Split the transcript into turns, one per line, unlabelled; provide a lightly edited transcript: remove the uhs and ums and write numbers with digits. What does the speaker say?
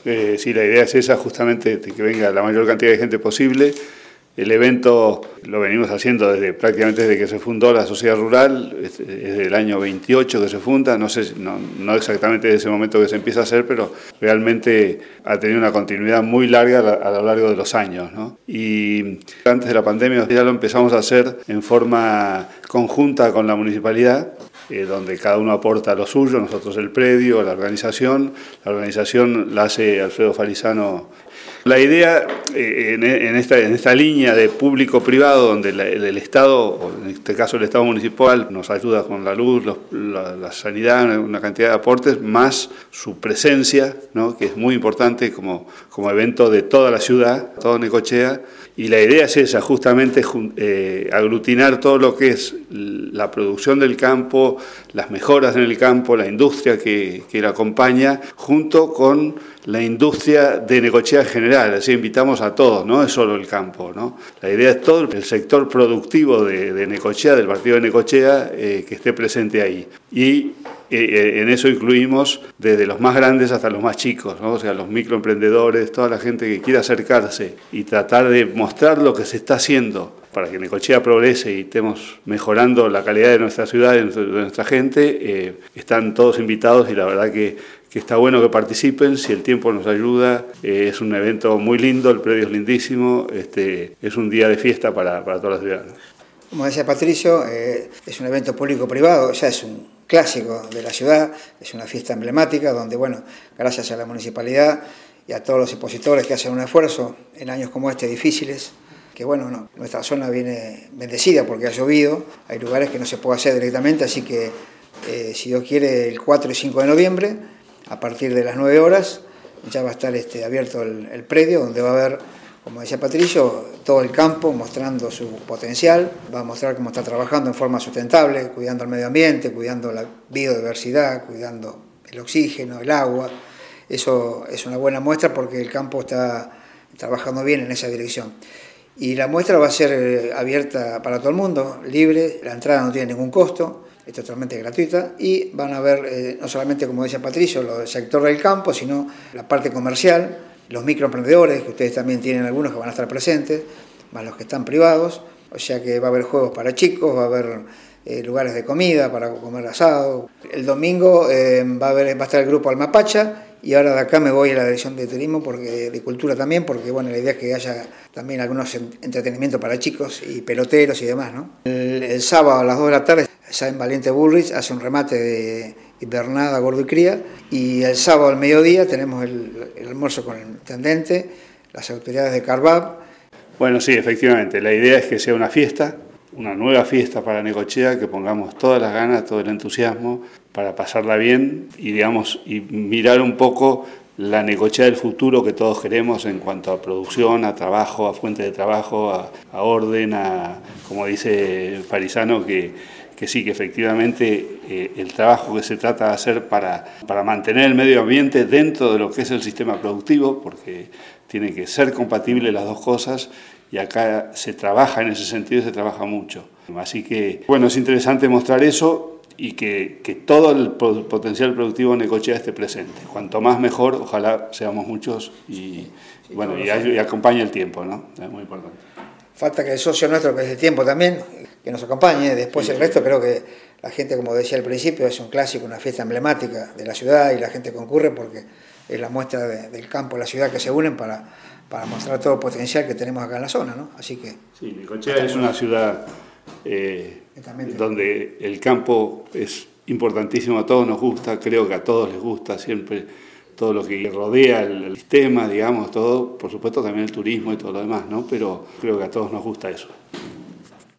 Sí, la idea es esa, justamente que venga la mayor cantidad de gente posible. El evento lo venimos haciendo prácticamente desde que se fundó la Sociedad Rural, es del año 28 que se funda, no exactamente desde ese momento que se empieza a hacer, pero realmente ha tenido una continuidad muy larga a lo largo de los años, ¿no? Y antes de la pandemia ya lo empezamos a hacer en forma conjunta con la municipalidad, donde cada uno aporta lo suyo, nosotros el predio, la organización la hace Alfredo Farizano. La idea en esta línea de público-privado, donde el Estado, o en este caso el Estado municipal, nos ayuda con la luz, la sanidad, una cantidad de aportes, más su presencia, ¿no?, que es muy importante como evento de toda la ciudad, todo Necochea. Y la idea es esa, justamente aglutinar todo lo que es la producción del campo, las mejoras en el campo, la industria que la acompaña, junto con la industria de Necochea en general. Así invitamos a todos, no es solo el campo, ¿no? La idea es todo el sector productivo de Necochea, del partido de Necochea, que esté presente ahí. Y en eso incluimos desde los más grandes hasta los más chicos, ¿no? O sea, los microemprendedores, toda la gente que quiera acercarse y tratar de mostrar lo que se está haciendo para que Necochea progrese y estemos mejorando la calidad de nuestra ciudad, de nuestra gente. Están todos invitados y la verdad que está bueno que participen, si el tiempo nos ayuda. Es un evento muy lindo, el predio es lindísimo, es un día de fiesta para toda la ciudad, ¿no?
Como decía Patricio, es un evento público-privado, ya es un clásico de la ciudad, es una fiesta emblemática donde, bueno, gracias a la municipalidad y a todos los expositores que hacen un esfuerzo en años como este difíciles, que bueno, nuestra zona viene bendecida porque ha llovido, hay lugares que no se puede hacer directamente, así que si Dios quiere el 4 y 5 de noviembre, a partir de las 9 horas, ya va a estar abierto el predio donde va a haber, como decía Patricio, todo el campo mostrando su potencial, va a mostrar cómo está trabajando en forma sustentable, cuidando el medio ambiente, cuidando la biodiversidad, cuidando el oxígeno, el agua. Eso es una buena muestra porque el campo está trabajando bien en esa dirección. Y la muestra va a ser abierta para todo el mundo, libre, la entrada no tiene ningún costo, es totalmente gratuita y van a ver no solamente, como decía Patricio, el sector del campo, sino la parte comercial, los microemprendedores, que ustedes también tienen algunos que van a estar presentes, más los que están privados, o sea que va a haber juegos para chicos, va a haber lugares de comida para comer asado. El domingo va a estar el grupo Almapacha y ahora de acá me voy a la dirección de turismo, de cultura también, porque bueno, la idea es que haya también algunos entretenimientos para chicos y peloteros y demás, ¿no? El sábado a las 2 de la tarde, San Valiente Bullrich hace un remate de Bernada, Gordo y Cría, y el sábado al mediodía tenemos el almuerzo con el intendente, las autoridades de Carbab.
Bueno, sí, efectivamente, la idea es que sea una fiesta, una nueva fiesta para Necochea, que pongamos todas las ganas, todo el entusiasmo para pasarla bien y mirar un poco la Necochea del futuro que todos queremos en cuanto a producción, a trabajo, a fuente de trabajo, a orden, como dice Farizano, que sí, que efectivamente el trabajo que se trata de hacer para mantener el medio ambiente dentro de lo que es el sistema productivo, porque tiene que ser compatible las dos cosas, y acá se trabaja en ese sentido, se trabaja mucho. Así que, bueno, es interesante mostrar eso y que todo el potencial productivo de Necochea esté presente. Cuanto más mejor, ojalá seamos muchos y acompañe el tiempo, ¿no? Es muy importante.
Falta que el socio nuestro, que es el tiempo también, que nos acompañe. Después el resto, creo que la gente, como decía al principio, es un clásico, una fiesta emblemática de la ciudad y la gente concurre porque es la muestra del campo y la ciudad que se unen para mostrar todo el potencial que tenemos acá en la zona, ¿no? Así que...
Sí, Necochea es una ciudad donde el campo es importantísimo, a todos nos gusta, creo que a todos les gusta siempre todo lo que rodea el sistema, digamos, todo, por supuesto también el turismo y todo lo demás, ¿no? Pero creo que a todos nos gusta eso.